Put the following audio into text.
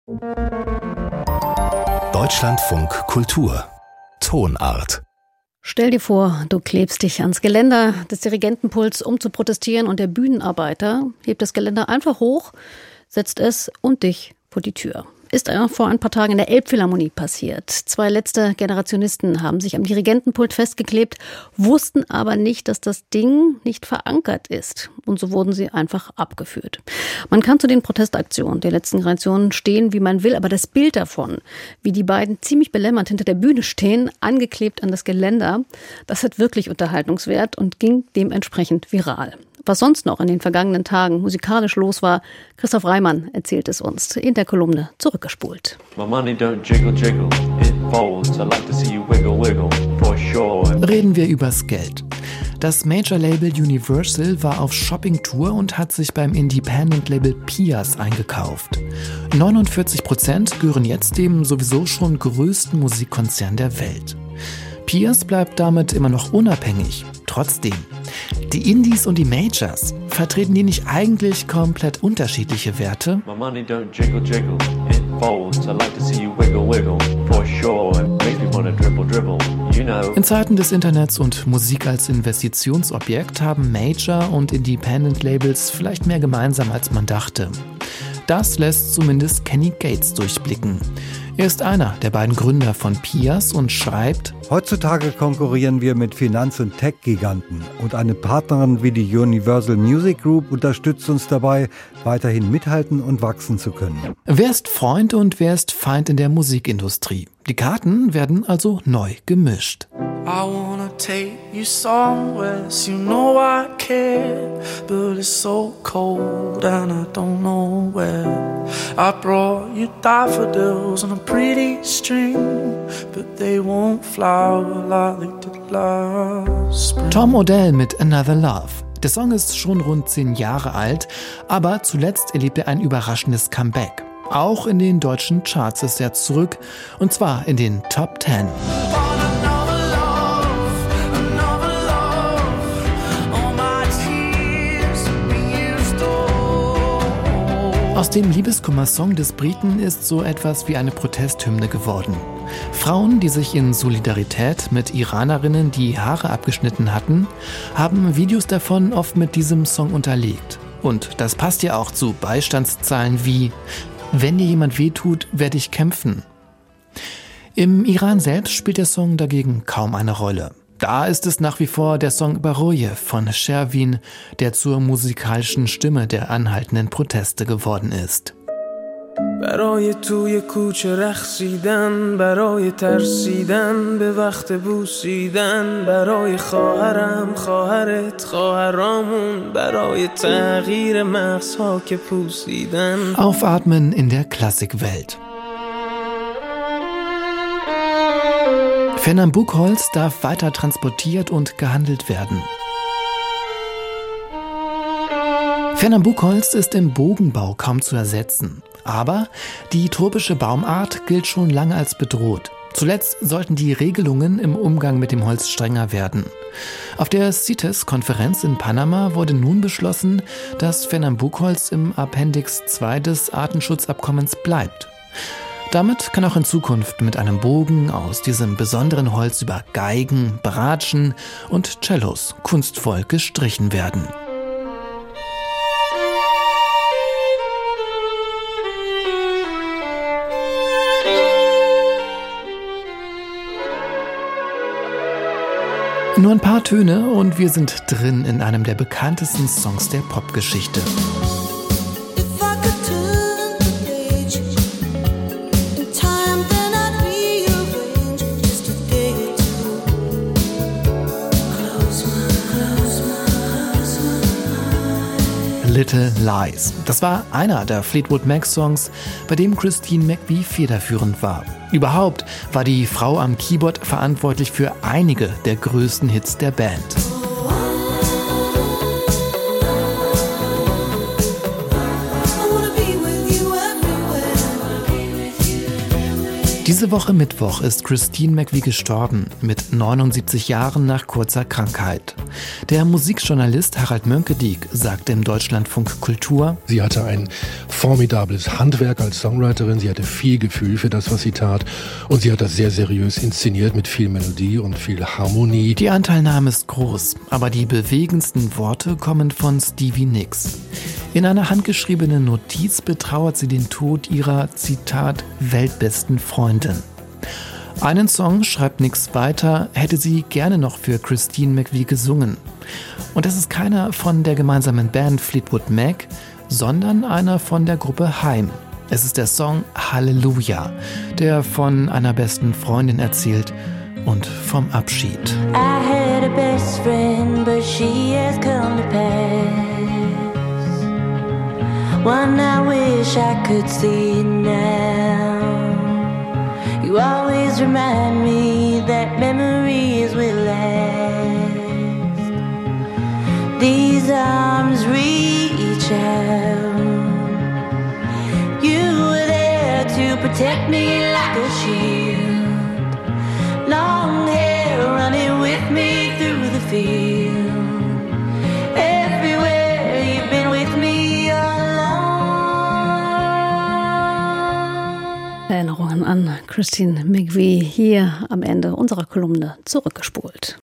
Deutschlandfunk Kultur Tonart. Stell dir vor, du klebst dich ans Geländer des Dirigentenpults, um zu protestieren, und der Bühnenarbeiter hebt das Geländer einfach hoch, setzt es und dich vor die Tür. Ist vor ein paar Tagen in der Elbphilharmonie passiert. 2 letzte Generationisten haben sich am Dirigentenpult festgeklebt, wussten aber nicht, dass das Ding nicht verankert ist. Und so wurden sie einfach abgeführt. Man kann zu den Protestaktionen der letzten Generationen stehen, wie man will, aber das Bild davon, wie die beiden ziemlich belämmert hinter der Bühne stehen, angeklebt an das Geländer, das hat wirklich Unterhaltungswert und ging dementsprechend viral. Was sonst noch in den vergangenen Tagen musikalisch los war, Christoph Reimann erzählt es uns in der Kolumne Zurückgespult. Reden wir übers Geld. Das Major-Label Universal war auf Shopping-Tour und hat sich beim Independent-Label Pias eingekauft. 49% gehören jetzt dem sowieso schon größten Musikkonzern der Welt. Pias bleibt damit immer noch unabhängig. Trotzdem, die Indies und die Majors, vertreten die nicht eigentlich komplett unterschiedliche Werte? In Zeiten des Internets und Musik als Investitionsobjekt haben Major- und Independent-Labels vielleicht mehr gemeinsam, als man dachte. Das lässt zumindest Kenny Gates durchblicken. Er ist einer der beiden Gründer von Pias und schreibt: Heutzutage konkurrieren wir mit Finanz- und Tech-Giganten und eine Partnerin wie die Universal Music Group unterstützt uns dabei, weiterhin mithalten und wachsen zu können. Wer ist Freund und wer ist Feind in der Musikindustrie? Die Karten werden also neu gemischt. I wanna take you somewhere, so you know I care, but it's so cold and I don't know where. I brought you daffodils on a pretty string, but they won't flower like they did last spring. Tom Odell mit Another Love. Der Song ist schon rund 10 Jahre alt, aber zuletzt erlebt er ein überraschendes Comeback. Auch in den deutschen Charts ist er zurück, und zwar in den Top 10. Aus dem Liebeskummer-Song des Briten ist so etwas wie eine Protesthymne geworden. Frauen, die sich in Solidarität mit Iranerinnen die Haare abgeschnitten hatten, haben Videos davon oft mit diesem Song unterlegt. Und das passt ja auch zu Beistandszahlen wie: Wenn dir jemand wehtut, werde ich kämpfen. Im Iran selbst spielt der Song dagegen kaum eine Rolle. Da ist es nach wie vor der Song Baroye von Shervin, der zur musikalischen Stimme der anhaltenden Proteste geworden ist. برای توی کوچه رقصیدن برای ترسیدن به وقت بوسیدن برای خواهرم خواهرت خواهرامون برای تغییر مغزها که پوسیدن. Aufatmen in der Klassikwelt. Fernand Buchholz darf weiter transportiert und gehandelt werden. Fernand Buchholz ist im Bogenbau kaum zu ersetzen. Aber die tropische Baumart gilt schon lange als bedroht. Zuletzt sollten die Regelungen im Umgang mit dem Holz strenger werden. Auf der CITES-Konferenz in Panama wurde nun beschlossen, dass Fernand Buchholz im Appendix 2 des Artenschutzabkommens bleibt. Damit kann auch in Zukunft mit einem Bogen aus diesem besonderen Holz über Geigen, Bratschen und Cellos kunstvoll gestrichen werden. Nur ein paar Töne und wir sind drin in einem der bekanntesten Songs der Popgeschichte. Little Lies. Das war einer der Fleetwood Mac-Songs, bei dem Christine McVie federführend war. Überhaupt war die Frau am Keyboard verantwortlich für einige der größten Hits der Band. Diese Woche Mittwoch ist Christine McVie gestorben, mit 79 Jahren nach kurzer Krankheit. Der Musikjournalist Harald Mönckediek sagt im Deutschlandfunk Kultur: Sie hatte ein formidables Handwerk als Songwriterin, sie hatte viel Gefühl für das, was sie tat, und sie hat das sehr seriös inszeniert mit viel Melodie und viel Harmonie. Die Anteilnahme ist groß, aber die bewegendsten Worte kommen von Stevie Nicks. In einer handgeschriebenen Notiz betrauert sie den Tod ihrer, Zitat, weltbesten Freundin. Einen Song, schreibt Nicks weiter, hätte sie gerne noch für Christine McVie gesungen. Und das ist keiner von der gemeinsamen Band Fleetwood Mac, sondern einer von der Gruppe Haim. Es ist der Song Halleluja, der von einer besten Freundin erzählt und vom Abschied. I had a best friend, but she has come to pass. One I wish I could see now. You always remind me that memories will last. These arms reach out. You were there to protect me like a shield. Long hair running with me through the field. Everywhere you've been with me all along. Erinnerungen an Christine McVie hier am Ende unserer Kolumne zurückgespult.